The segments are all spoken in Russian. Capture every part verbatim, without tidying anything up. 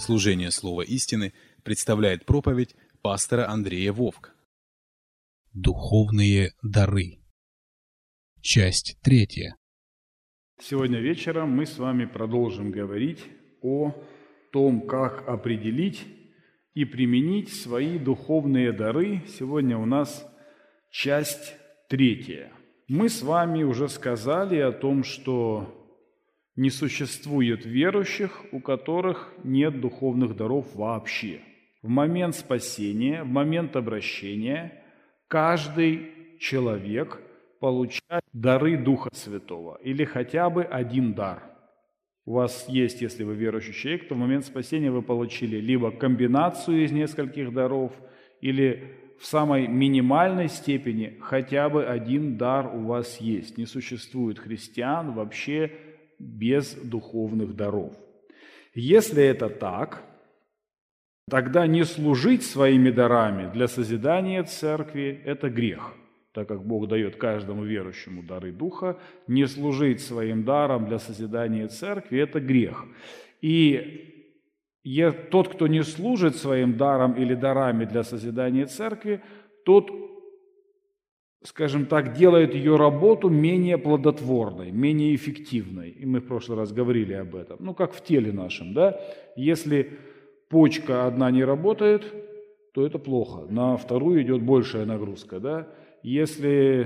Служение Слова истины представляет проповедь пастора Андрея Вовк. Духовные дары. Часть третья. Сегодня вечером мы с вами продолжим говорить о том, как определить и применить свои духовные дары. Сегодня у нас часть третья. Мы с вами уже сказали о том, что не существует верующих, у которых нет духовных даров вообще. В момент спасения, в момент обращения каждый человек получает дары Духа Святого или хотя бы один дар. У вас есть, если вы верующий человек, то в момент спасения вы получили либо комбинацию из нескольких даров, или в самой минимальной степени хотя бы один дар у вас есть. Не существует христиан вообще без духовных даров. Если это так, тогда не служить своими дарами для созидания церкви – это грех, так как Бог дает каждому верующему дары Духа. Не служить своим даром для созидания церкви – это грех. И тот, кто не служит своим даром или дарами для созидания церкви, тот, скажем так, делает ее работу менее плодотворной, менее эффективной. И мы в прошлый раз говорили об этом. Ну, как в теле нашем, да? Если почка одна не работает, то это плохо. На вторую идет большая нагрузка, да? Если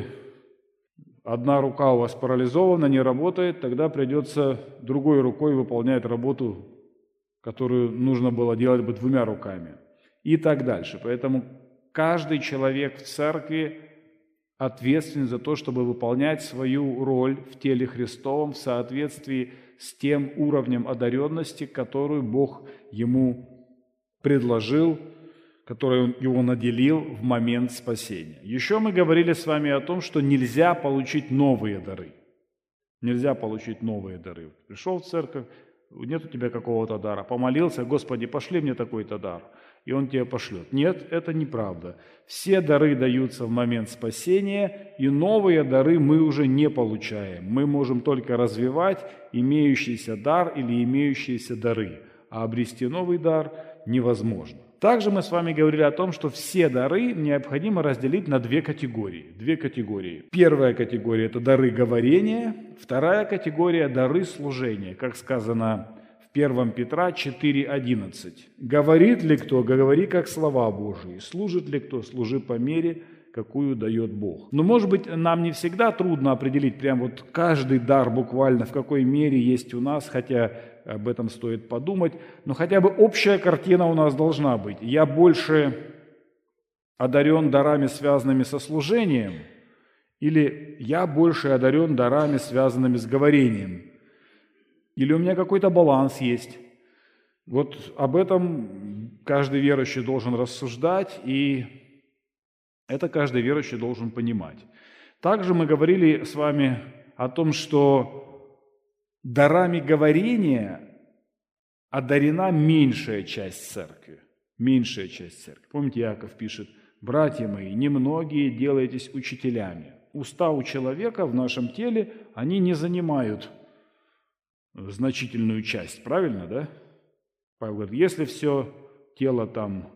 одна рука у вас парализована, не работает, тогда придется другой рукой выполнять работу, которую нужно было делать бы двумя руками. И так дальше. Поэтому каждый человек в церкви ответственен за то, чтобы выполнять свою роль в теле Христовом в соответствии с тем уровнем одаренности, которую Бог ему предложил, которой Он его наделил в момент спасения. Еще мы говорили с вами о том, что нельзя получить новые дары. Нельзя получить новые дары. Пришел в церковь, нет у тебя какого-то дара, помолился, Господи, пошли мне такой-то дар, и Он тебе пошлет. Нет, это неправда. Все дары даются в момент спасения, и новые дары мы уже не получаем. Мы можем только развивать имеющийся дар или имеющиеся дары, а обрести новый дар невозможно. Также мы с вами говорили о том, что все дары необходимо разделить на две категории. Две категории. Первая категория – это дары говорения, вторая категория – дары служения, как сказано в первом Петра четыре одиннадцать. «Говорит ли кто, говори как слова Божии, служит ли кто, служи по мере, какую дает Бог». Но, может быть, нам не всегда трудно определить прям вот каждый дар буквально, в какой мере есть у нас, хотя об этом стоит подумать, но хотя бы общая картина у нас должна быть. Я больше одарен дарами, связанными со служением, или я больше одарен дарами, связанными с говорением, или у меня какой-то баланс есть. Вот об этом каждый верующий должен рассуждать, и это каждый верующий должен понимать. Также мы говорили с вами о том, что дарами говорения одарена меньшая часть церкви. Меньшая часть церкви. Помните, Иаков пишет: «Братья мои, немногие делаетесь учителями». Уста у человека в нашем теле, они не занимают значительную часть, правильно, да? Павел говорит, если все тело там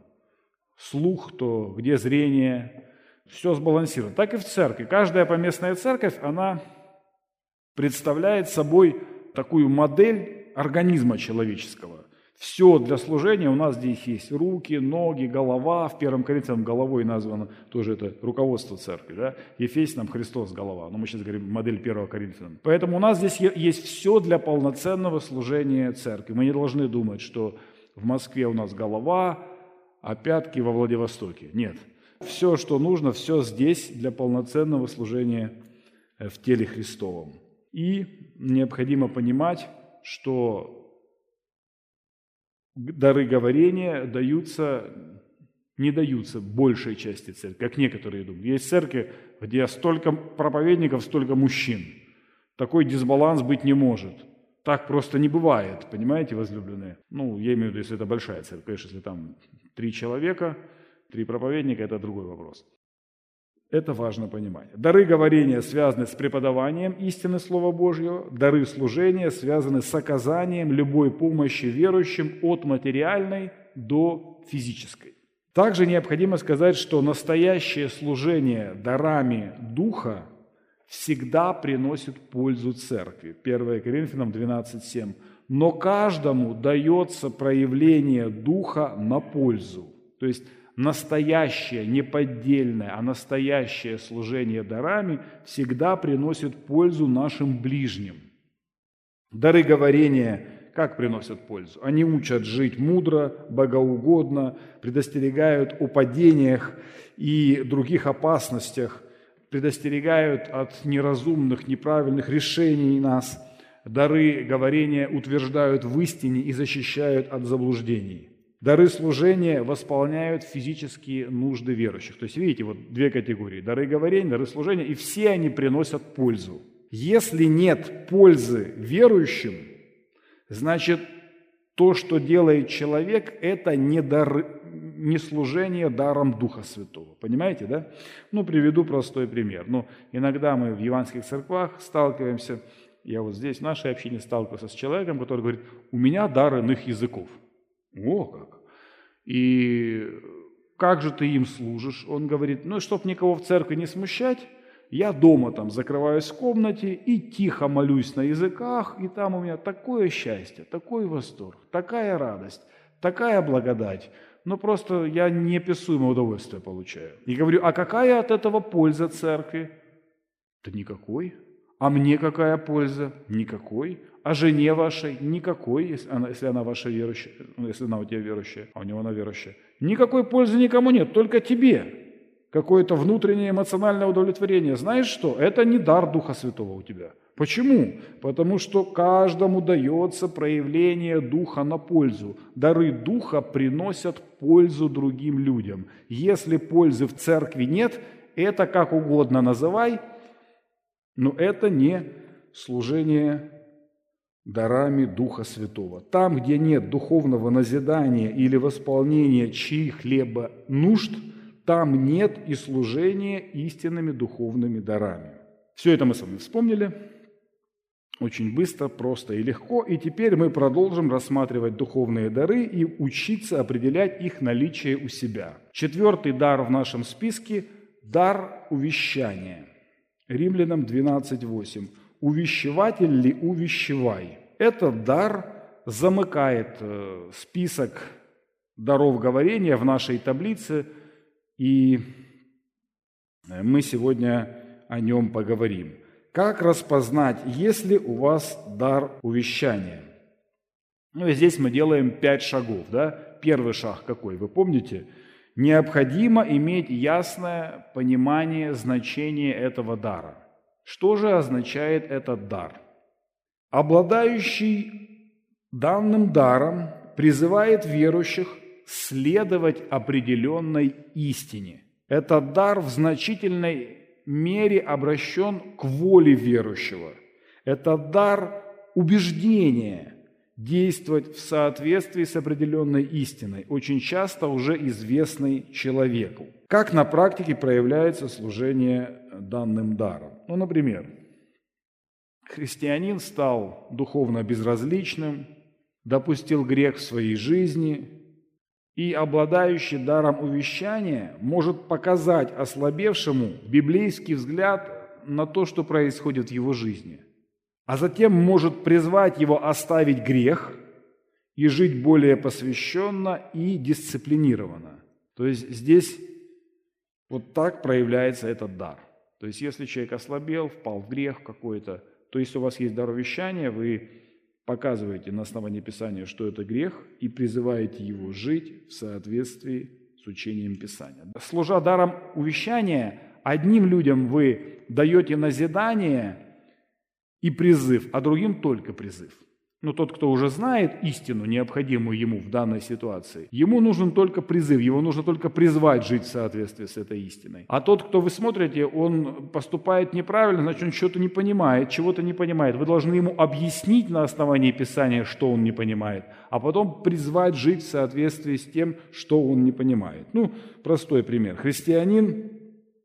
слух, то где зрение? Все сбалансировано. Так и в церкви. Каждая поместная церковь, она представляет собой такую модель организма человеческого. Все для служения у нас здесь есть: руки, ноги, голова. В первом Коринфянам головой названо тоже это руководство церкви. Да? Ефесянам Христос голова. Но мы сейчас говорим модель первого Коринфянам. Поэтому у нас здесь есть все для полноценного служения церкви. Мы не должны думать, что в Москве у нас голова, а пятки во Владивостоке. Нет. Все, что нужно, все здесь для полноценного служения в теле Христовом. И необходимо понимать, что дары говорения даются, не даются большей части церкви, как некоторые думают. Есть церкви, где столько проповедников, столько мужчин. Такой дисбаланс быть не может. Так просто не бывает, понимаете, возлюбленные? Ну, я имею в виду, если это большая церковь. Конечно, если там три человека, три проповедника, это другой вопрос. Это важно понимать. Дары говорения связаны с преподаванием истины Слова Божьего, дары служения связаны с оказанием любой помощи верующим от материальной до физической. Также необходимо сказать, что настоящее служение дарами Духа всегда приносит пользу церкви. первое Коринфянам двенадцать семь. Но каждому дается проявление Духа на пользу. То есть настоящее, не поддельное, а настоящее служение дарами всегда приносит пользу нашим ближним. Дары говорения как приносят пользу? Они учат жить мудро, богоугодно, предостерегают о падениях и других опасностях, предостерегают от неразумных, неправильных решений нас. Дары говорения утверждают в истине и защищают от заблуждений. Дары служения восполняют физические нужды верующих. То есть, видите, вот две категории. Дары говорения, дары служения, и все они приносят пользу. Если нет пользы верующим, значит, то, что делает человек, это не, дар, не служение даром Духа Святого. Понимаете, да? Ну, приведу простой пример. Ну, иногда мы в евангельских церквах сталкиваемся, я вот здесь в нашей общине сталкивался с человеком, который говорит, у меня дар иных языков. О, как! И как же ты им служишь? Он говорит, ну, чтобы никого в церкви не смущать, я дома там закрываюсь в комнате и тихо молюсь на языках, и там у меня такое счастье, такой восторг, такая радость, такая благодать. Ну, просто я неописуемое удовольствие получаю. И говорю, а какая от этого польза церкви? Да никакой. А мне какая польза? Никакой. А жене вашей? Никакой, если она, если она ваша верующая, если она у тебя верующая, а у него она верующая. Никакой пользы никому нет, только тебе. Какое-то внутреннее эмоциональное удовлетворение. Знаешь что? Это не дар Духа Святого у тебя. Почему? Потому что каждому дается проявление Духа на пользу. Дары Духа приносят пользу другим людям. Если пользы в церкви нет, это как угодно называй, но это не служение дарами Духа Святого. Там, где нет духовного назидания или восполнения чьих-либо нужд, там нет и служения истинными духовными дарами. Все это мы с вами вспомнили. Очень быстро, просто и легко. И теперь мы продолжим рассматривать духовные дары и учиться определять их наличие у себя. Четвертый дар в нашем списке – дар увещания. Римлянам двенадцать восемь. «Увещеватель ли увещевай?» Этот дар замыкает список даров говорения в нашей таблице, и мы сегодня о нем поговорим. Как распознать, есть ли у вас дар увещания? Ну и здесь мы делаем пять шагов. Да? Первый шаг какой, вы помните? Необходимо иметь ясное понимание значения этого дара. Что же означает этот дар? Обладающий данным даром призывает верующих следовать определенной истине. Этот дар в значительной мере обращен к воле верующего. Этот дар убеждения действовать в соответствии с определенной истиной, очень часто уже известной человеку. Как на практике проявляется служение данным даром? Ну, например, христианин стал духовно безразличным, допустил грех в своей жизни, и обладающий даром увещания может показать ослабевшему библейский взгляд на то, что происходит в его жизни, а затем может призвать его оставить грех и жить более посвященно и дисциплинированно. То есть здесь вот так проявляется этот дар. То есть если человек ослабел, впал в грех какой-то, то если у вас есть дар увещания, вы показываете на основании Писания, что это грех, и призываете его жить в соответствии с учением Писания. Служа даром увещания, одним людям вы даете назидание и призыв, а другим только призыв. Но тот, кто уже знает истину, необходимую ему в данной ситуации, ему нужен только призыв, его нужно только призвать жить в соответствии с этой истиной. А тот, кто вы смотрите, он поступает неправильно, значит, он что-то не понимает, чего-то не понимает. Вы должны ему объяснить на основании Писания, что он не понимает, а потом призвать жить в соответствии с тем, что он не понимает. Ну, простой пример. Христианин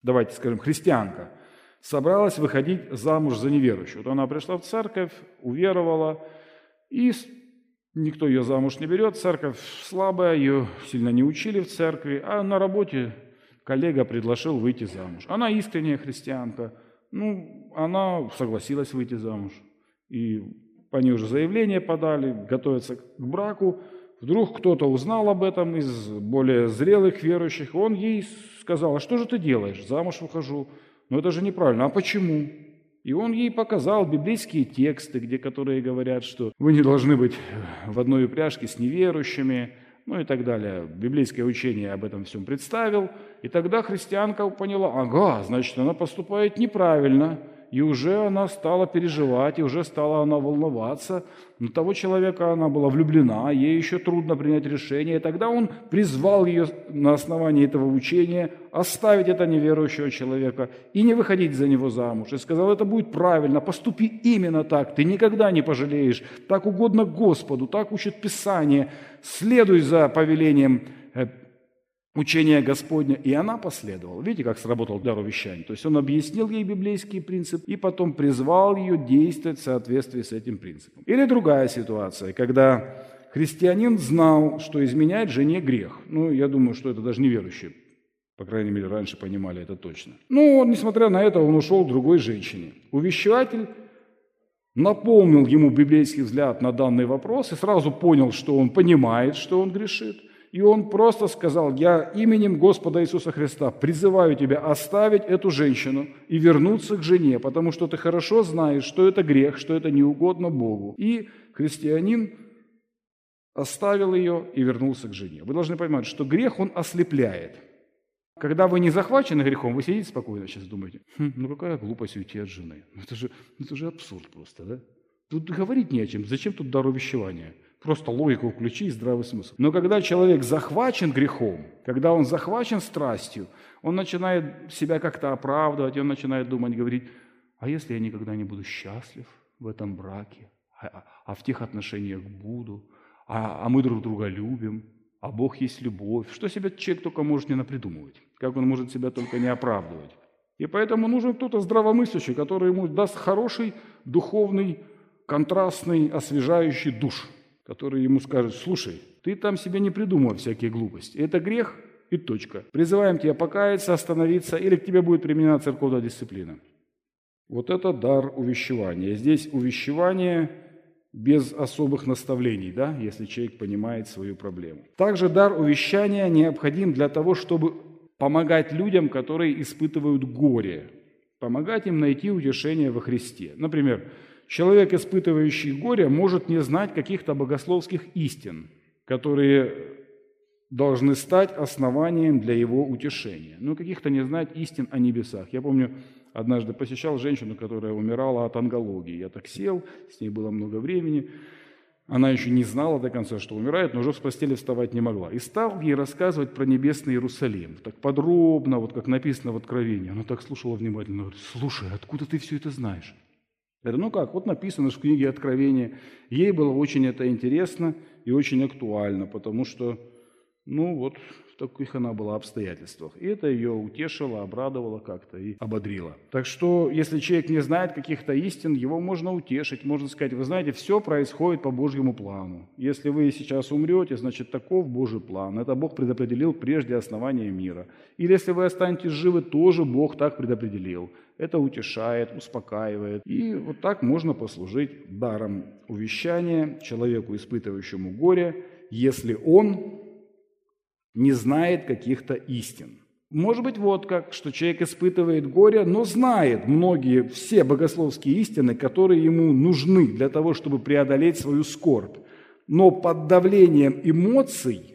давайте скажем, христианка, собралась выходить замуж за неверующую. Вот она пришла в церковь, уверовала, и никто ее замуж не берет, церковь слабая, ее сильно не учили в церкви, а на работе коллега предложил выйти замуж. Она искренняя христианка, ну, она согласилась выйти замуж. И по ней уже заявление подали, готовятся к браку. Вдруг кто-то узнал об этом из более зрелых верующих, он ей сказал: а что же ты делаешь? Замуж выхожу. Но это же неправильно. А почему? И он ей показал библейские тексты, где которые говорят, что вы не должны быть в одной упряжке с неверующими, ну и так далее. Библейское учение об этом всем представил. И тогда христианка поняла: ага, значит, она поступает неправильно. И уже она стала переживать, и уже стала она волноваться. На того человека она была влюблена, ей еще трудно принять решение. И тогда он призвал ее на основании этого учения оставить этого неверующего человека и не выходить за него замуж. И сказал: это будет правильно, поступи именно так, ты никогда не пожалеешь. Так угодно Господу, так учит Писание. Следуй за повелением учение Господня, и она последовала. Видите, как сработал дар увещания? То есть он объяснил ей библейский принцип и потом призвал ее действовать в соответствии с этим принципом. Или другая ситуация, когда христианин знал, что изменять жене грех. Ну, я думаю, что это даже неверующие, по крайней мере, раньше понимали это точно. Но, несмотря на это, он ушел к другой женщине. Увещеватель наполнил ему библейский взгляд на данный вопрос и сразу понял, что он понимает, что он грешит. И он просто сказал: я именем Господа Иисуса Христа призываю тебя оставить эту женщину и вернуться к жене, потому что ты хорошо знаешь, что это грех, что это неугодно Богу. И христианин оставил ее и вернулся к жене. Вы должны понимать, что грех, он ослепляет. Когда вы не захвачены грехом, вы сидите спокойно, сейчас думаете: хм, ну какая глупость уйти от жены. Это же, это же абсурд просто, да? Тут говорить не о чем. Зачем тут дар увещевания? Просто логику включи и здравый смысл. Но когда человек захвачен грехом, когда он захвачен страстью, он начинает себя как-то оправдывать, он начинает думать, говорить: а если я никогда не буду счастлив в этом браке, а, а в тех отношениях буду, а, а мы друг друга любим, а Бог есть любовь. Что себе человек только может не напридумывать, как он может себя только не оправдывать. И поэтому нужен кто-то здравомыслящий, который ему даст хороший, духовный, контрастный, освежающий душ, который ему скажет: слушай, ты там себе не придумывай всякие глупости. Это грех и точка. Призываем тебя покаяться, остановиться, или к тебе будет применена церковная дисциплина. Вот это дар увещевания. Здесь увещевание без особых наставлений, да, если человек понимает свою проблему. Также дар увещания необходим для того, чтобы помогать людям, которые испытывают горе, помогать им найти утешение во Христе. Например, человек, испытывающий горе, может не знать каких-то богословских истин, которые должны стать основанием для его утешения. Ну, каких-то не знать истин о небесах. Я помню, однажды посещал женщину, которая умирала от онкологии. Я так сел, с ней было много времени. Она еще не знала до конца, что умирает, но уже с постели вставать не могла. И стал ей рассказывать про небесный Иерусалим. Так подробно, вот как написано в Откровении. Она так слушала внимательно. Говорит: слушай, откуда ты все это знаешь? Я говорю: ну как, вот написано в книге Откровения. Ей было очень это интересно и очень актуально, потому что, ну вот, в таких она была обстоятельствах. И это ее утешило, обрадовало как-то и ободрило. Так что, если человек не знает каких-то истин, его можно утешить, можно сказать: вы знаете, все происходит по Божьему плану. Если вы сейчас умрете, значит, таков Божий план. Это Бог предопределил прежде основания мира. Или если вы останетесь живы, тоже Бог так предопределил. Это утешает, успокаивает. И вот так можно послужить даром увещания человеку, испытывающему горе, если он не знает каких-то истин. Может быть, вот как, что человек испытывает горе, но знает многие, все богословские истины, которые ему нужны для того, чтобы преодолеть свою скорбь. Но под давлением эмоций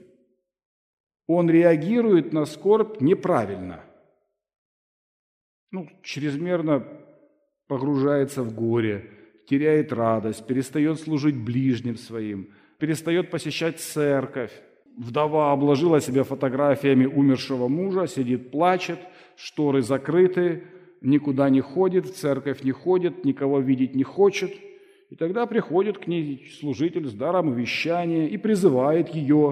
он реагирует на скорбь неправильно. Ну, чрезмерно погружается в горе, теряет радость, перестает служить ближним своим, перестает посещать церковь. Вдова обложила себя фотографиями умершего мужа, сидит, плачет, шторы закрыты, никуда не ходит, в церковь не ходит, никого видеть не хочет. И тогда приходит к ней служитель с даром увещания и призывает ее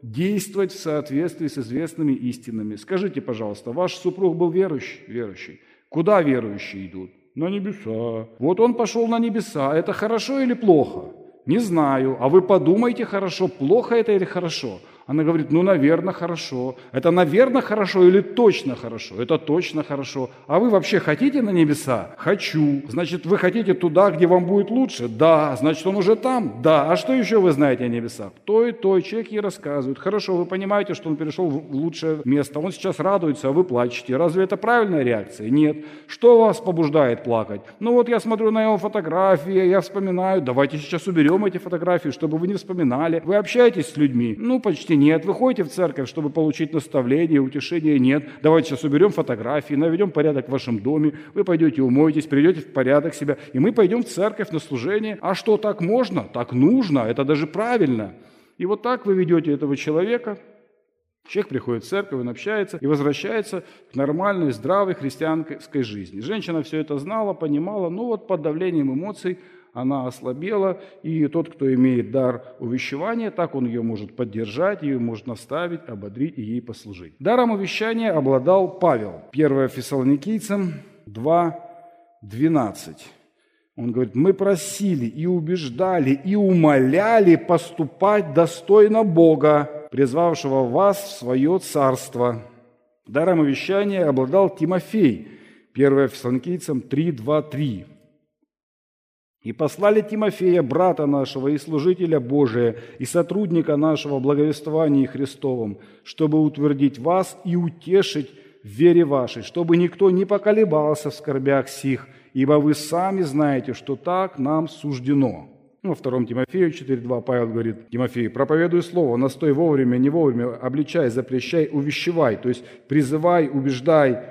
действовать в соответствии с известными истинами. Скажите, пожалуйста, ваш супруг был верующий? Верующий. Куда верующие идут? На небеса. Вот он пошел на небеса. Это хорошо или плохо? Не знаю. А вы подумайте хорошо, плохо это или хорошо? Она говорит, ну, наверное, хорошо. Это, наверное, хорошо или точно хорошо? Это точно хорошо. А вы вообще хотите на небеса? Хочу. Значит, вы хотите туда, где вам будет лучше? Да. Значит, он уже там? Да. А что еще вы знаете о небесах? То и то. Человек ей рассказывает. Хорошо, вы понимаете, что он перешел в лучшее место. Он сейчас радуется, а вы плачете. Разве это правильная реакция? Нет. Что вас побуждает плакать? Ну, вот я смотрю на его фотографии, я вспоминаю. Давайте сейчас уберем эти фотографии, чтобы вы не вспоминали. Вы общаетесь с людьми? Ну, почти нет. Вы ходите в церковь, чтобы получить наставление, утешение? Нет. Давайте сейчас уберем фотографии, наведем порядок в вашем доме, вы пойдете умоетесь, приведете в порядок себя, и мы пойдем в церковь на служение. А что, так можно? Так нужно, это даже правильно. И вот так вы ведете этого человека. Человек приходит в церковь, он общается и возвращается к нормальной, здравой христианской жизни. Женщина все это знала, понимала, но вот под давлением эмоций она ослабела, и тот, кто имеет дар увещевания, так он ее может поддержать, ее может наставить, ободрить и ей послужить. Даром увещания обладал Павел. первое Фессалоникийцам два двенадцать. Он говорит, мы просили и убеждали, и умоляли поступать достойно Бога, призвавшего вас в свое царство. Даром увещания обладал Тимофей. первое Фессалоникийцам три два три. «И послали Тимофея, брата нашего и служителя Божия, и сотрудника нашего в благовествовании Христовом, чтобы утвердить вас и утешить в вере вашей, чтобы никто не поколебался в скорбях сих, ибо вы сами знаете, что так нам суждено». Ну, во втором Тимофею четыре два Павел говорит Тимофею, проповедуй слово, настой вовремя, не вовремя, обличай, запрещай, увещевай, то есть призывай, убеждай,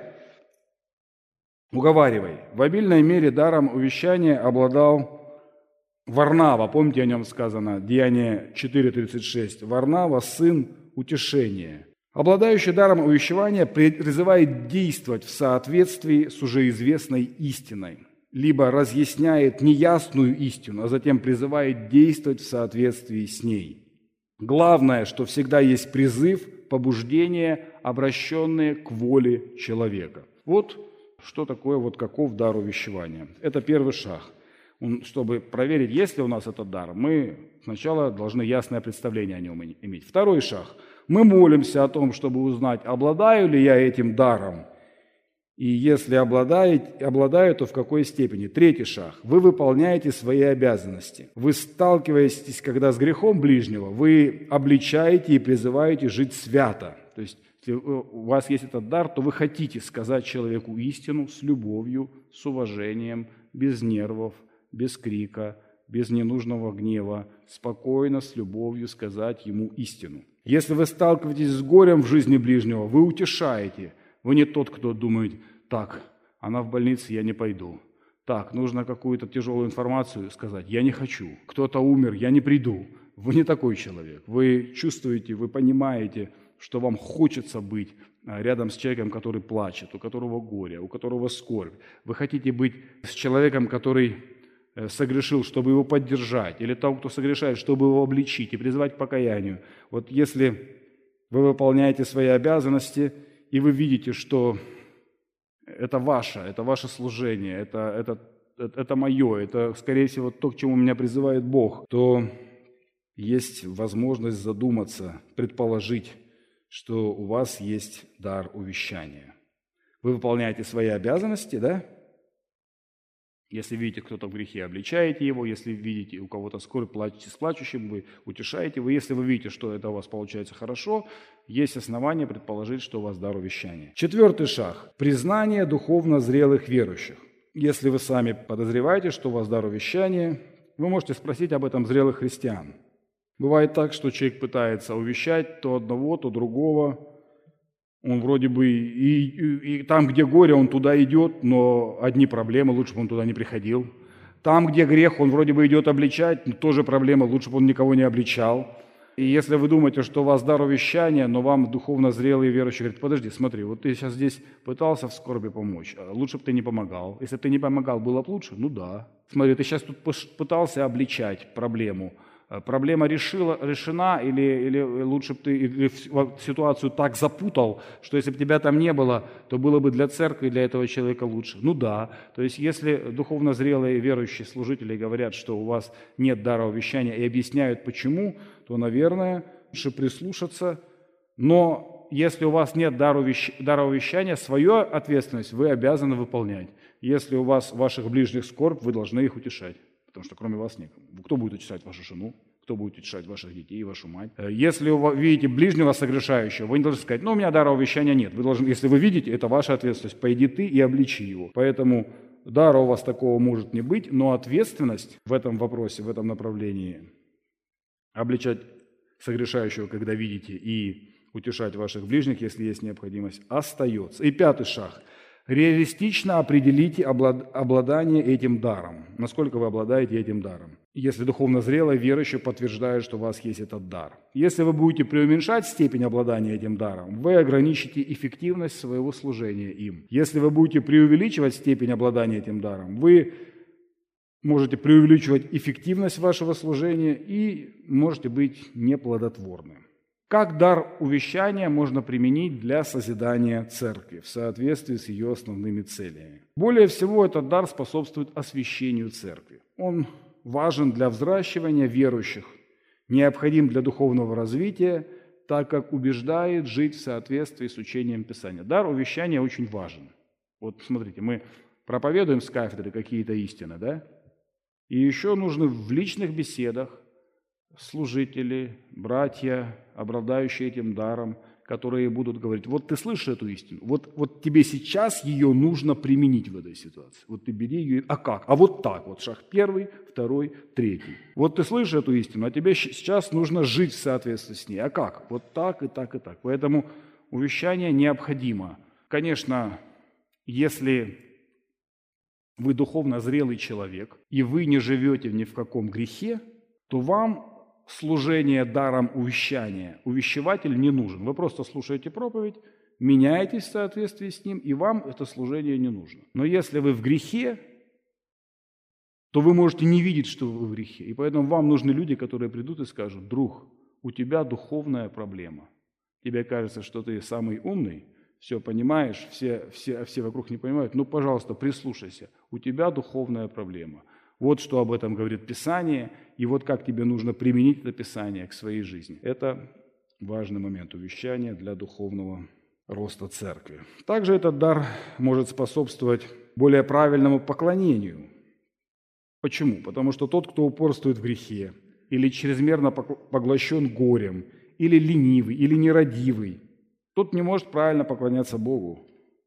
уговаривай. В обильной мере даром увещания обладал Варнава. Помните, о нем сказано, Деяние четыре тридцать шесть. Варнава, сын утешения. Обладающий даром увещевания призывает действовать в соответствии с уже известной истиной, либо разъясняет неясную истину, а затем призывает действовать в соответствии с ней. Главное, что всегда есть призыв, побуждение, обращенные к воле человека. Вот что такое, вот каков дар увещевания. Это первый шаг. Чтобы проверить, есть ли у нас этот дар, мы сначала должны ясное представление о нем иметь. Второй шаг. Мы молимся о том, чтобы узнать, обладаю ли я этим даром. И если обладаю, обладаю, то в какой степени. Третий шаг. Вы выполняете свои обязанности. Вы сталкиваетесь, когда с грехом ближнего, вы обличаете и призываете жить свято. То есть, если у вас есть этот дар, то вы хотите сказать человеку истину с любовью, с уважением, без нервов, без крика, без ненужного гнева, спокойно, с любовью сказать ему истину. Если вы сталкиваетесь с горем в жизни ближнего, вы утешаете. Вы не тот, кто думает, так, она в больнице, я не пойду. Так, нужно какую-то тяжелую информацию сказать, я не хочу. Кто-то умер, я не приду. Вы не такой человек. Вы чувствуете, вы понимаете, что вам хочется быть рядом с человеком, который плачет, у которого горе, у которого скорбь. Вы хотите быть с человеком, который согрешил, чтобы его поддержать, или того, кто согрешает, чтобы его обличить и призвать к покаянию. Вот если вы выполняете свои обязанности, и вы видите, что это ваше, это ваше служение, это, это, это, это мое, это, скорее всего, то, к чему меня призывает Бог, то есть возможность задуматься, предположить, что у вас есть дар увещания. Вы выполняете свои обязанности, да? Если видите, кто-то в грехе, обличаете его. Если видите, у кого-то скорбь, плачете с плачущим, вы утешаете его. Если вы видите, что это у вас получается хорошо, есть основания предположить, что у вас дар увещания. Четвертый шаг – признание духовно зрелых верующих. Если вы сами подозреваете, что у вас дар увещания, вы можете спросить об этом зрелых христиан. Бывает так, что человек пытается увещать то одного, то другого. Он вроде бы и, и, и там, где горе, он туда идет, но одни проблемы, лучше бы он туда не приходил. Там, где грех, он вроде бы идет обличать, но тоже проблема, лучше бы он никого не обличал. И если вы думаете, что у вас дар увещания, но вам духовно зрелые верующие говорят, подожди, смотри, вот ты сейчас здесь пытался в скорби помочь, а лучше бы ты не помогал. Если бы ты не помогал, было бы лучше? Ну да. Смотри, ты сейчас тут пытался обличать проблему, проблема решила, решена, или, или лучше бы ты или ситуацию так запутал, что если бы тебя там не было, то было бы для церкви, для этого человека лучше. Ну да, то есть если духовно зрелые верующие служители говорят, что у вас нет дара увещания и объясняют почему, то, наверное, лучше прислушаться. Но если у вас нет дара увещания, свою ответственность вы обязаны выполнять. Если у вас ваших ближних скорбь, вы должны их утешать. Потому что кроме вас некому. Кто будет утешать вашу жену? Кто будет утешать ваших детей, вашу мать? Если вы видите ближнего согрешающего, вы не должны сказать, ну, у меня дара увещания нет. Вы должны, если вы видите, это ваша ответственность. Пойди ты и обличи его. Поэтому дара у вас такого может не быть, но ответственность в этом вопросе, в этом направлении, обличать согрешающего, когда видите, и утешать ваших ближних, если есть необходимость, остается. И пятый шаг. Реалистично определите обладание этим даром. Насколько вы обладаете этим даром. Если духовно зрелый верующий подтверждает, что у вас есть этот дар. Если вы будете преуменьшать степень обладания этим даром, вы ограничите эффективность своего служения им. Если вы будете преувеличивать степень обладания этим даром, вы можете преувеличивать эффективность вашего служения и можете быть неплодотворны. Как дар увещания можно применить для созидания церкви в соответствии с ее основными целями? Более всего, этот дар способствует освящению церкви. Он важен для взращивания верующих, необходим для духовного развития, так как убеждает жить в соответствии с учением Писания. Дар увещания очень важен. Вот смотрите, мы проповедуем с кафедры какие-то истины, да? И еще нужно в личных беседах служители, братья, обладающие этим даром, которые будут говорить, вот ты слышишь эту истину, вот, вот тебе сейчас ее нужно применить в этой ситуации. Вот ты бери ее, а как? А вот так, вот шаг первый, второй, третий. Вот ты слышишь эту истину, а тебе сейчас нужно жить в соответствии с ней. А как? Вот так и так и так. Поэтому увещание необходимо. Конечно, если вы духовно зрелый человек, и вы не живете ни в каком грехе, то вам служение даром увещания, увещеватель не нужен. Вы просто слушаете проповедь, меняетесь в соответствии с ним, и вам это служение не нужно. Но если вы в грехе, то вы можете не видеть, что вы в грехе. И поэтому вам нужны люди, которые придут и скажут, друг, у тебя духовная проблема. Тебе кажется, что ты самый умный, все понимаешь, все, все, все вокруг не понимают. Ну, пожалуйста, прислушайся, у тебя духовная проблема. Вот что об этом говорит Писание, и вот как тебе нужно применить это Писание к своей жизни. Это важный момент увещания для духовного роста церкви. Также этот дар может способствовать более правильному поклонению. Почему? Потому что тот, кто упорствует в грехе, или чрезмерно поглощен горем, или ленивый, или нерадивый, тот не может правильно поклоняться Богу.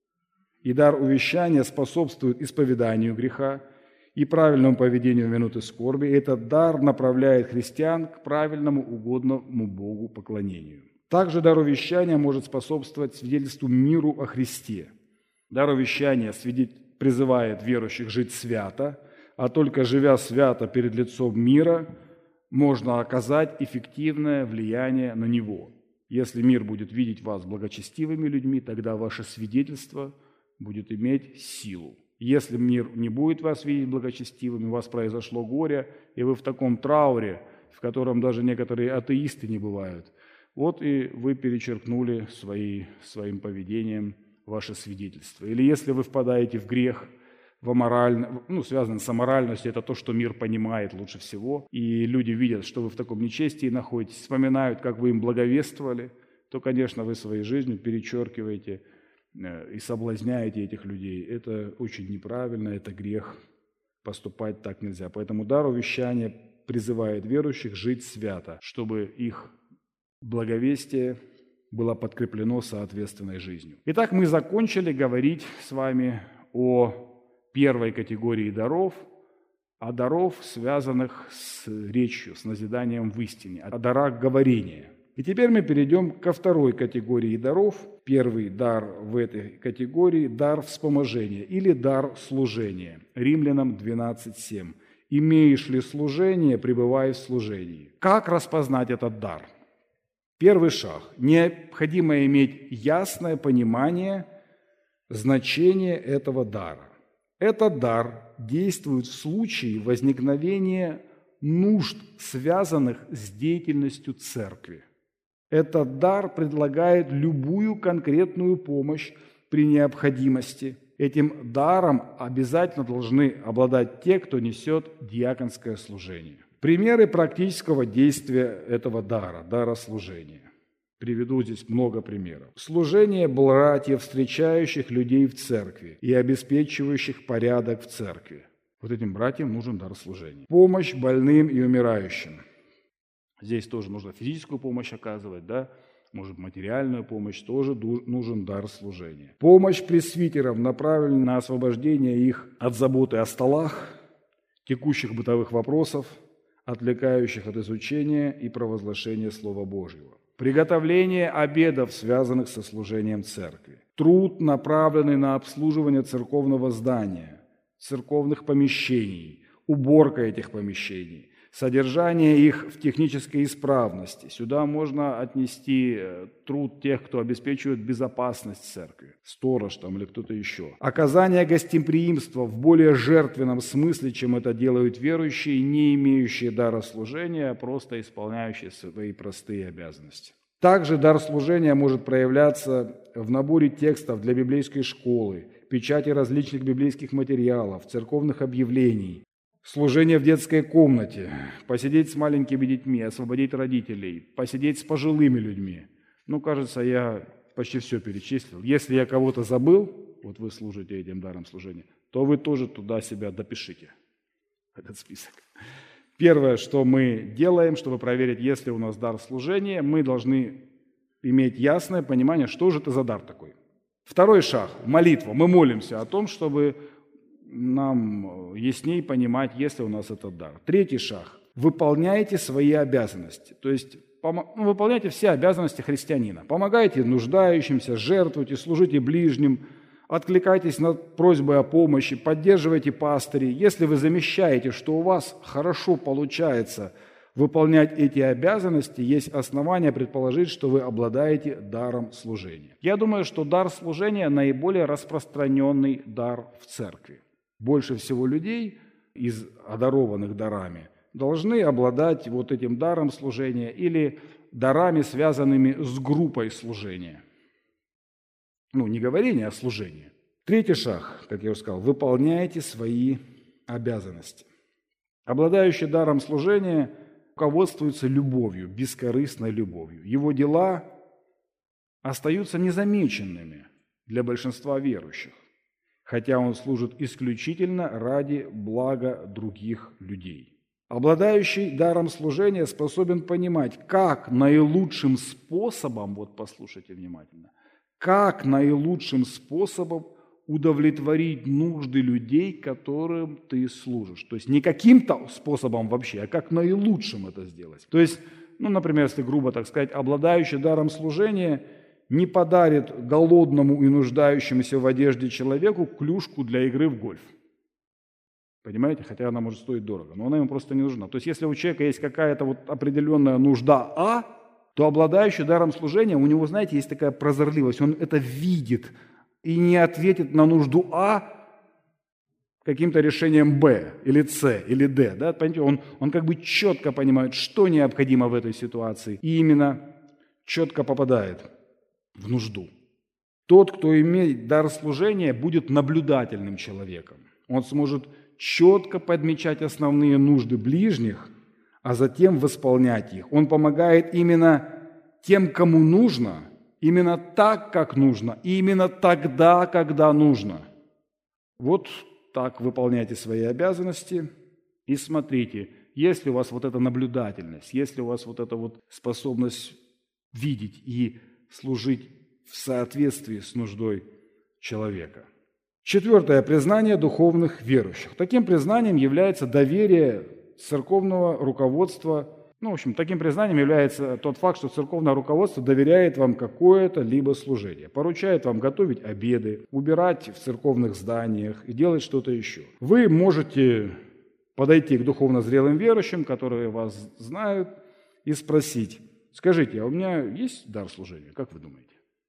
И дар увещания способствует исповеданию греха и правильному поведению в минуты скорби. Этот дар направляет христиан к правильному, угодному Богу поклонению. Также дар увещания может способствовать свидетельству миру о Христе. Дар увещания призывает верующих жить свято, а только живя свято перед лицом мира, можно оказать эффективное влияние на него. Если мир будет видеть вас благочестивыми людьми, тогда ваше свидетельство будет иметь силу. Если мир не будет вас видеть благочестивыми, у вас произошло горе, и вы в таком трауре, в котором даже некоторые атеисты не бывают, вот и вы перечеркнули свои, своим поведением ваше свидетельство. Или если вы впадаете в грех, в аморально, ну, связанный с аморальностью, это то, что мир понимает лучше всего, и люди видят, что вы в таком нечестии находитесь, вспоминают, как вы им благовествовали, то, конечно, вы своей жизнью перечеркиваете и соблазняете этих людей. Это очень неправильно, это грех. Поступать так нельзя. Поэтому дар увещания призывает верующих жить свято, чтобы их благовестие было подкреплено соответственной жизнью. Итак, мы закончили говорить с вами о первой категории даров, о даров, связанных с речью, с назиданием в истине, о дарах говорения. И теперь мы перейдем ко второй категории даров. Первый дар в этой категории – дар вспоможения или дар служения. Римлянам двенадцать семь. «Имеешь ли служение, пребывай в служении». Как распознать этот дар? Первый шаг. Необходимо иметь ясное понимание значения этого дара. Этот дар действует в случае возникновения нужд, связанных с деятельностью церкви. Этот дар предлагает любую конкретную помощь при необходимости. Этим даром обязательно должны обладать те, кто несет диаконское служение. Примеры практического действия этого дара, дара служения. Приведу здесь много примеров. Служение братьев, встречающих людей в церкви и обеспечивающих порядок в церкви. Вот этим братьям нужен дар служения. Помощь больным и умирающим. Здесь тоже нужно физическую помощь оказывать, да? Может, материальную помощь, тоже нужен дар служения. Помощь пресвитерам, направленная на освобождение их от заботы о столах, текущих бытовых вопросов, отвлекающих от изучения и провозглашения Слова Божьего. Приготовление обедов, связанных со служением церкви. Труд, направленный на обслуживание церковного здания, церковных помещений, уборка этих помещений, содержание их в технической исправности. Сюда можно отнести труд тех, кто обеспечивает безопасность церкви, сторож там или кто-то еще. Оказание гостеприимства в более жертвенном смысле, чем это делают верующие, не имеющие дара служения, а просто исполняющие свои простые обязанности. Также дар служения может проявляться в наборе текстов для библейской школы, печати различных библейских материалов, церковных объявлений, служение в детской комнате, посидеть с маленькими детьми, освободить родителей, посидеть с пожилыми людьми. Ну, кажется, я почти все перечислил. Если я кого-то забыл, вот вы служите этим даром служения, то вы тоже туда себя допишите, этот список. Первое, что мы делаем, чтобы проверить, есть ли у нас дар служения, мы должны иметь ясное понимание, что же это за дар такой. Второй шаг – молитва. Мы молимся о том, чтобы нам яснее понимать, есть ли у нас этот дар. Третий шаг – выполняйте свои обязанности. То есть ну, выполняйте все обязанности христианина. Помогайте нуждающимся, жертвуйте, служите ближним, откликайтесь на просьбы о помощи, поддерживайте пастырей. Если вы замечаете, что у вас хорошо получается выполнять эти обязанности, есть основания предположить, что вы обладаете даром служения. Я думаю, что дар служения – наиболее распространенный дар в церкви. Больше всего людей из одарованных дарами должны обладать вот этим даром служения или дарами, связанными с группой служения. Ну, не говорение, а служение. Третий шаг, как я уже сказал, выполняйте свои обязанности. Обладающий даром служения руководствуется любовью, бескорыстной любовью. Его дела остаются незамеченными для большинства верующих, хотя он служит исключительно ради блага других людей. Обладающий даром служения способен понимать, как наилучшим способом, вот послушайте внимательно, как наилучшим способом удовлетворить нужды людей, которым ты служишь. То есть не каким-то способом вообще, а как наилучшим это сделать. То есть, ну, например, если грубо так сказать, обладающий даром служения не подарит голодному и нуждающемуся в одежде человеку клюшку для игры в гольф. Понимаете? Хотя она может стоить дорого, но она ему просто не нужна. То есть если у человека есть какая-то вот определенная нужда А, то обладающий даром служения, у него, знаете, есть такая прозорливость, он это видит и не ответит на нужду А каким-то решением Б или С или Д. Да? Понимаете? Он, он как бы четко понимает, что необходимо в этой ситуации, и именно четко попадает в нужду. Тот, кто имеет дар служения, будет наблюдательным человеком. Он сможет четко подмечать основные нужды ближних, а затем восполнять их. Он помогает именно тем, кому нужно, именно так, как нужно, и именно тогда, когда нужно. Вот так выполняйте свои обязанности и смотрите, есть ли у вас вот эта наблюдательность, есть ли у вас вот эта вот способность видеть и служить в соответствии с нуждой человека. Четвертое. Признание духовных верующих. Таким признанием является доверие церковного руководства. Ну, в общем, таким признанием является тот факт, что церковное руководство доверяет вам какое-то либо служение, поручает вам готовить обеды, убирать в церковных зданиях и делать что-то еще. Вы можете подойти к духовно зрелым верующим, которые вас знают, и спросить: скажите, а у меня есть дар служения? Как вы думаете?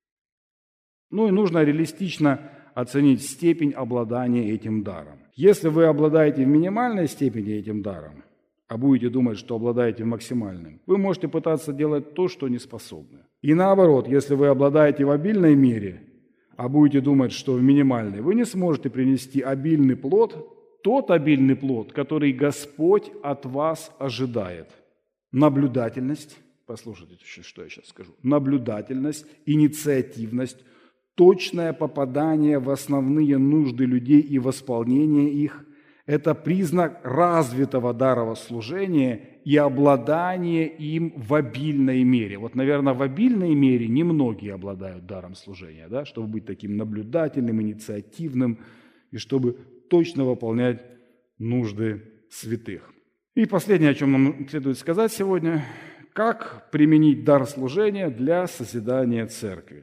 Ну и нужно реалистично оценить степень обладания этим даром. Если вы обладаете в минимальной степени этим даром, а будете думать, что обладаете максимальным, вы можете пытаться делать то, что не способны. И наоборот, если вы обладаете в обильной мере, а будете думать, что в минимальной, вы не сможете принести обильный плод, тот обильный плод, который Господь от вас ожидает. Наблюдательность, послушайте, что я сейчас скажу, наблюдательность, инициативность, точное попадание в основные нужды людей и восполнение их – это признак развитого дара служения и обладания им в обильной мере. Вот, наверное, в обильной мере немногие обладают даром служения, да, чтобы быть таким наблюдательным, инициативным и чтобы точно выполнять нужды святых. И последнее, о чем нам следует сказать сегодня, как применить дар служения для созидания церкви.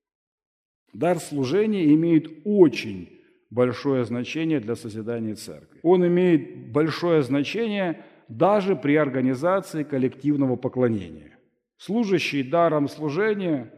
Дар служения имеет очень большое значение для созидания церкви. Он имеет большое значение даже при организации коллективного поклонения. Служащий даром служения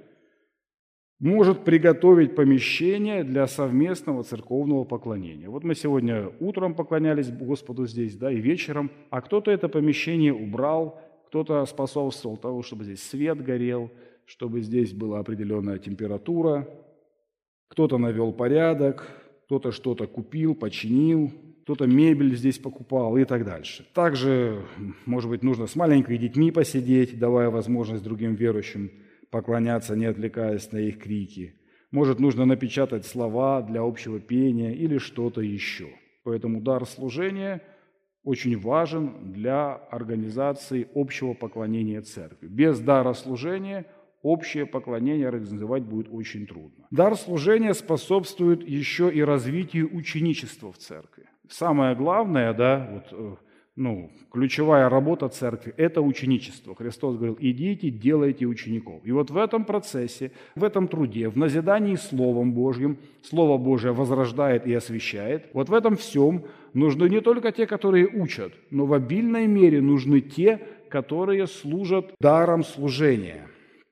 может приготовить помещение для совместного церковного поклонения. Вот мы сегодня утром поклонялись Господу здесь, да, и вечером, а кто-то это помещение убрал, кто-то способствовал тому, чтобы здесь свет горел, чтобы здесь была определенная температура, кто-то навел порядок, кто-то что-то купил, починил, кто-то мебель здесь покупал и так дальше. Также, может быть, нужно с маленькими детьми посидеть, давая возможность другим верующим поклоняться, не отвлекаясь на их крики. Может, нужно напечатать слова для общего пения или что-то еще. Поэтому дар служения очень важен для организации общего поклонения церкви. Без дара служения общее поклонение организовать будет очень трудно. Дар служения способствует еще и развитию ученичества в церкви. Самое главное, да, вот, ну, ключевая работа церкви – это ученичество. Христос говорил: идите, делайте учеников. И вот в этом процессе, в этом труде, в назидании Словом Божьим, Слово Божие возрождает и освящает. Вот в этом всем нужны не только те, которые учат, но в обильной мере нужны те, которые служат даром служения.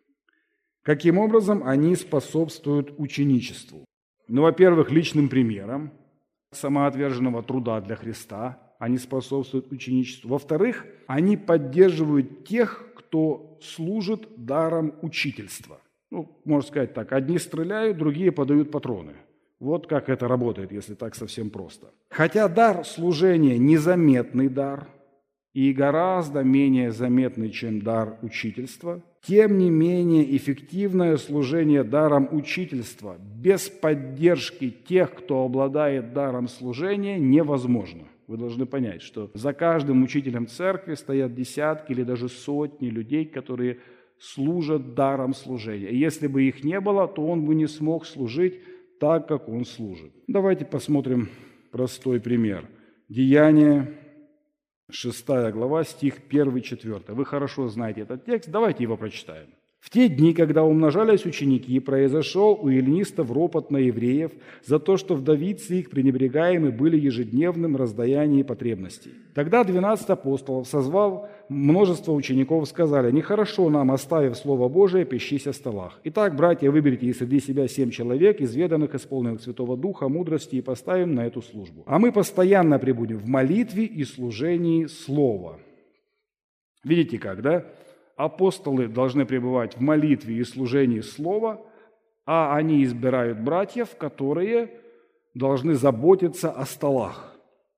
Каким образом они способствуют ученичеству? Ну, во-первых, личным примером самоотверженного труда для Христа они способствуют ученичеству. Во-вторых, они поддерживают тех, кто служит даром учительства. Ну, можно сказать так, одни стреляют, другие подают патроны. Вот как это работает, если так совсем просто. Хотя дар служения – незаметный дар и гораздо менее заметный, чем дар учительства, тем не менее эффективное служение даром учительства без поддержки тех, кто обладает даром служения, невозможно. Вы должны понять, что за каждым учителем церкви стоят десятки или даже сотни людей, которые служат даром служения. И если бы их не было, то он бы не смог служить так, как он служит. Давайте посмотрим простой пример. Деяния, шестая глава, стих первый, четвёртый. Вы хорошо знаете этот текст, давайте его прочитаем. «В те дни, когда умножались ученики, произошел у эллинистов ропот на евреев за то, что вдовицы их пренебрегаемы были ежедневным раздаянием потребностей. Тогда двенадцать апостолов, созвав множество учеников, сказали: нехорошо нам, оставив Слово Божие, пищись о столах. Итак, братья, выберите из среди себя семь человек, изведанных, исполненных Святого Духа, мудрости, и поставим на эту службу. А мы постоянно пребудем в молитве и служении Слова». Видите как, да? Апостолы должны пребывать в молитве и служении Слова, а они избирают братьев, которые должны заботиться о столах.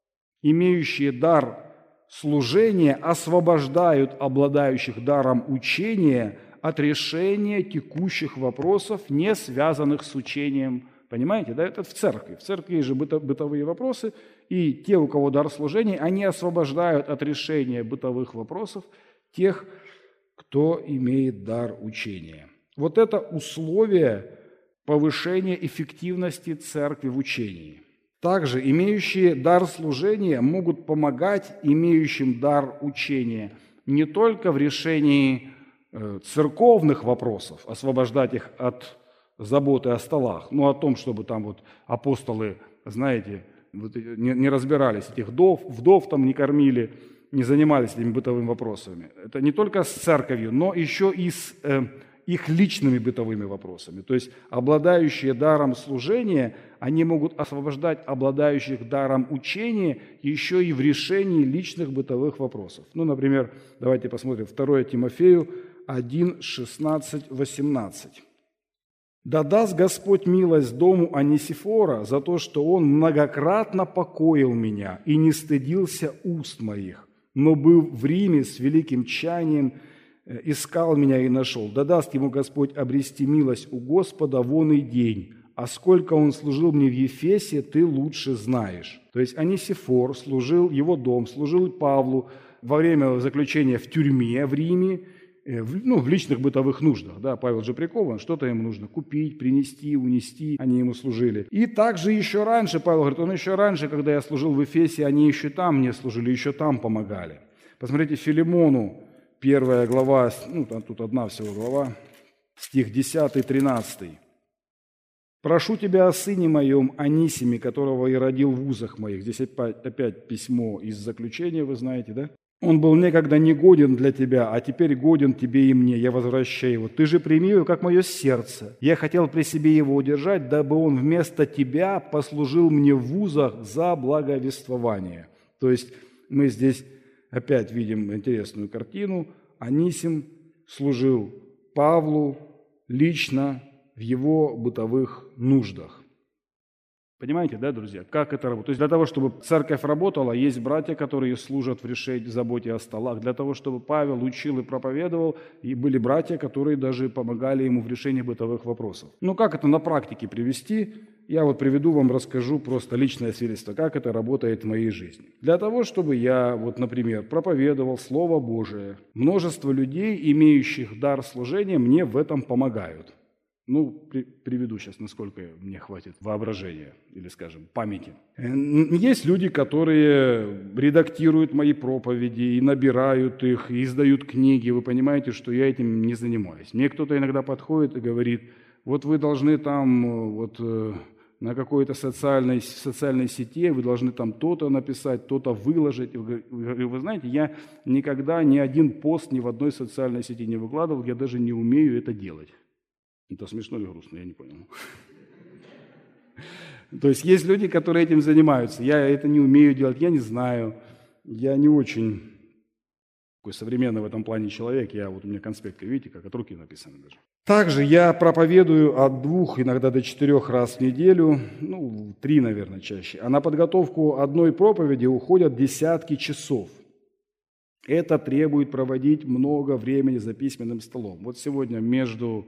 Имеющие дар служения освобождают обладающих даром учения от решения текущих вопросов, не связанных с учением. Понимаете, да? Это в церкви. В церкви есть же бытовые вопросы, и те, у кого дар служения, они освобождают от решения бытовых вопросов тех, кто имеет дар учения. Вот это условие повышения эффективности церкви в учении. Также имеющие дар служения могут помогать имеющим дар учения не только в решении церковных вопросов, освобождать их от заботы о столах, но о том, чтобы там вот апостолы, знаете, не разбирались, этих вдов, вдов там не кормили, не занимались этими бытовыми вопросами. Это не только с церковью, но еще и с э, их личными бытовыми вопросами. То есть обладающие даром служения, они могут освобождать обладающих даром учения еще и в решении личных бытовых вопросов. Ну, например, давайте посмотрим второе Тимофею один, шестнадцать, восемнадцать. «Да даст Господь милость дому Онисифора за то, что он многократно покоил меня и не стыдился уст моих, но был в Риме с великим тщанием, искал меня и нашел. Да даст ему Господь обрести милость у Господа вон и день, а сколько он служил мне в Ефесе, ты лучше знаешь». То есть Онисифор служил, его дом служил Павлу во время заключения в тюрьме в Риме, ну, в личных бытовых нуждах. Да, Павел же прикован, что-то ему нужно купить, принести, унести, они ему служили. И также еще раньше, Павел говорит, он еще раньше, когда я служил в Эфесе, они еще там мне служили, еще там помогали. Посмотрите, Филимону, первая глава, ну, там тут одна всего глава, стих десятый, тринадцатый. «Прошу тебя о сыне моем Анисиме, которого я родил в узах моих». Здесь опять, опять письмо из заключения, вы знаете, да? «Он был некогда негоден для тебя, а теперь годен тебе и мне, я возвращаю его. Ты же прими его, как мое сердце. Я хотел при себе его удержать, дабы он вместо тебя послужил мне в вузах за благовествование». То есть мы здесь опять видим интересную картину. Анисим служил Павлу лично в его бытовых нуждах. Понимаете, да, друзья, как это работает? То есть для того, чтобы церковь работала, есть братья, которые служат в решении, заботе о столах. Для того, чтобы Павел учил и проповедовал, и были братья, которые даже помогали ему в решении бытовых вопросов. Ну, как это на практике привести? Я вот приведу вам, расскажу просто личное свидетельство, как это работает в моей жизни. Для того, чтобы я, вот, например, проповедовал Слово Божие, множество людей, имеющих дар служения, мне в этом помогают. Ну, при, приведу сейчас, насколько мне хватит воображения или, скажем, памяти. Есть люди, которые редактируют мои проповеди и набирают их, и издают книги. Вы понимаете, что я этим не занимаюсь. Мне кто-то иногда подходит и говорит, вот вы должны там вот, на какой-то социальной, социальной сети, вы должны там то-то написать, то-то выложить. Вы, вы знаете, я никогда ни один пост ни в одной социальной сети не выкладывал, я даже не умею это делать. Это смешно или грустно, я не понял. То есть есть люди, которые этим занимаются. Я это не умею делать, я не знаю. Я не очень такой современный в этом плане человек. Я, вот у меня конспектка, видите, как от руки написано даже. Также я проповедую от двух, иногда до четырех раз в неделю, ну, три, наверное, чаще. А на подготовку одной проповеди уходят десятки часов. Это требует проводить много времени за письменным столом. Вот сегодня между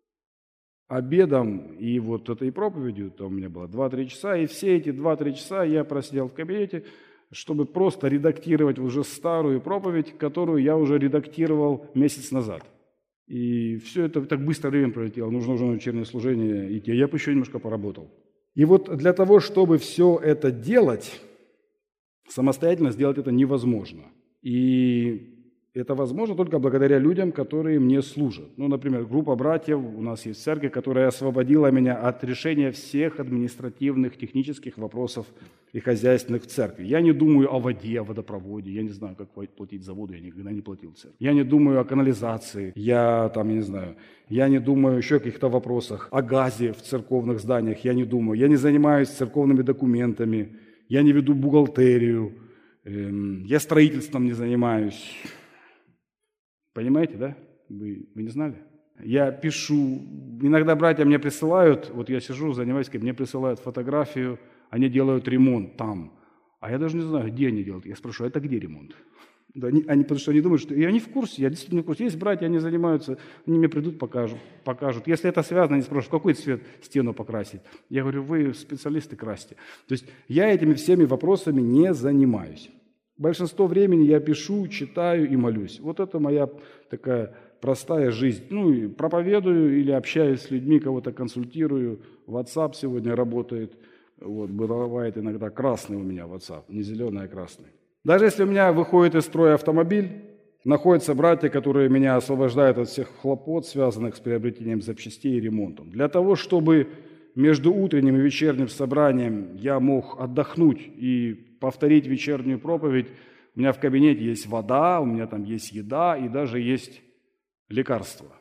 обедом и вот этой проповедью, там у меня было два-три часа, и все эти два-три часа я просидел в кабинете, чтобы просто редактировать уже старую проповедь, которую я уже редактировал месяц назад. И все это так быстро время пролетело, нужно уже на вечернее служение идти, я бы еще немножко поработал. И вот для того, чтобы все это делать, самостоятельно сделать это невозможно. И это возможно только благодаря людям, которые мне служат. Ну, например, группа братьев у нас есть в церкви, которая освободила меня от решения всех административных, технических вопросов и хозяйственных в церкви. Я не думаю о воде, о водопроводе, я не знаю, как платить за воду, я никогда не платил в церкви. Я не думаю о канализации, я там, я не знаю, я не думаю еще о каких-то вопросах, о газе в церковных зданиях, я не думаю. Я не занимаюсь церковными документами, я не веду бухгалтерию, я строительством не занимаюсь. Понимаете, да? Вы, вы не знали? Я пишу, иногда братья мне присылают, вот я сижу, занимаюсь, мне присылают фотографию, они делают ремонт там. А я даже не знаю, где они делают. Я спрашиваю, это где ремонт? Да, они, они, потому что они думают, что я не в курсе, я действительно не в курсе. Есть братья, они занимаются, они мне придут, покажут, покажут. Если это связано, они спрашивают, какой цвет стену покрасить? Я говорю, вы специалисты, красьте. То есть я этими всеми вопросами не занимаюсь. Большинство времени я пишу, читаю и молюсь. Вот это моя такая простая жизнь. Ну, и проповедую или общаюсь с людьми, кого-то консультирую. WhatsApp сегодня работает. Вот, бывает иногда красный у меня WhatsApp, не зеленый, а красный. Даже если у меня выходит из строя автомобиль, находятся братья, которые меня освобождают от всех хлопот, связанных с приобретением запчастей и ремонтом. Для того, чтобы между утренним и вечерним собранием я мог отдохнуть и повторить вечернюю проповедь, у меня в кабинете есть вода, у меня там есть еда и даже есть лекарства.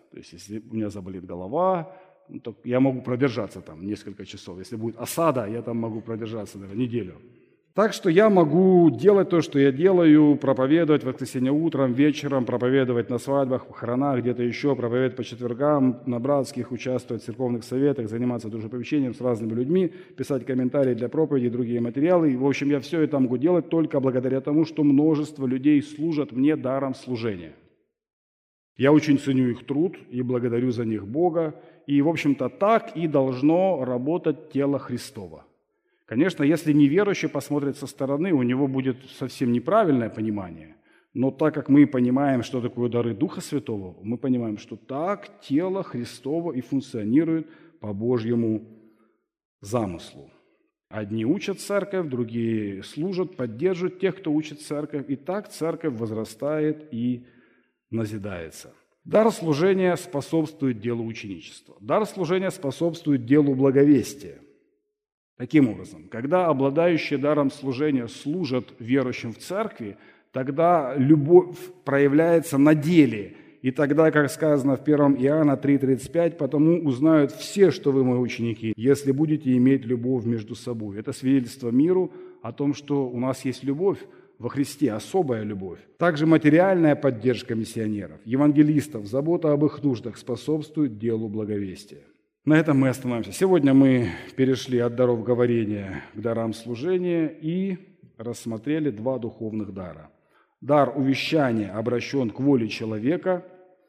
То есть если у меня заболит голова, ну, то я могу продержаться там несколько часов. Если будет осада, я там могу продержаться наверное, неделю. Так что я могу делать то, что я делаю, проповедовать в воскресенье утром, вечером, проповедовать на свадьбах, похоронах, где-то еще, проповедовать по четвергам, на братских, участвовать в церковных советах, заниматься душеповещением с разными людьми, писать комментарии для проповеди, другие материалы. И, в общем, я все это могу делать только благодаря тому, что множество людей служат мне даром служения. Я очень ценю их труд и благодарю за них Бога. И, в общем-то, так и должно работать тело Христово. Конечно, если неверующий посмотрит со стороны, у него будет совсем неправильное понимание. Но так как мы понимаем, что такое дары Духа Святого, мы понимаем, что так тело Христово и функционирует по Божьему замыслу. Одни учат церковь, другие служат, поддерживают тех, кто учит церковь. И так церковь возрастает и назидается. Дар служения способствует делу ученичества. Дар служения способствует делу благовестия. Таким образом, когда обладающие даром служения служат верующим в церкви, тогда любовь проявляется на деле. И тогда, как сказано в первом Иоанна три тридцать пять, «Потому узнают все, что вы мои ученики, если будете иметь любовь между собой». Это свидетельство миру о том, что у нас есть любовь во Христе, особая любовь. Также материальная поддержка миссионеров, евангелистов, забота об их нуждах способствует делу благовестия. На этом мы остановимся. Сегодня мы перешли от даров говорения к дарам служения и рассмотрели два духовных дара. Дар увещания обращен к воле человека.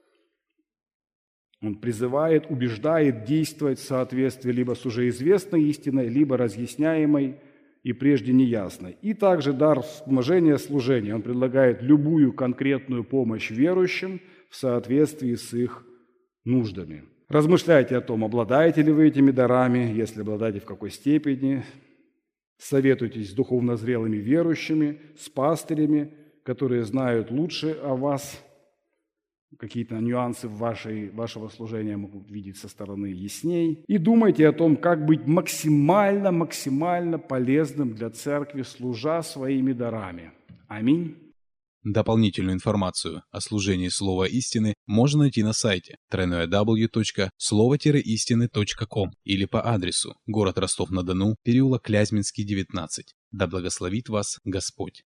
Он призывает, убеждает действовать в соответствии либо с уже известной истиной, либо разъясняемой и прежде неясной. И также дар вспоможения служения. Он предлагает любую конкретную помощь верующим в соответствии с их нуждами. Размышляйте о том, обладаете ли вы этими дарами, если обладаете, в какой степени. Советуйтесь с духовно зрелыми верующими, с пастырями, которые знают лучше о вас. Какие-то нюансы в вашей, вашего служения могут видеть со стороны ясней. И думайте о том, как быть максимально, максимально полезным для церкви, служа своими дарами. Аминь. Дополнительную информацию о служении Слова Истины можно найти на сайте дабл ю дабл ю дабл ю точка слово истины точка ком или по адресу город Ростов-на-Дону, переулок Клязьминский, девятнадцать. Да благословит вас Господь!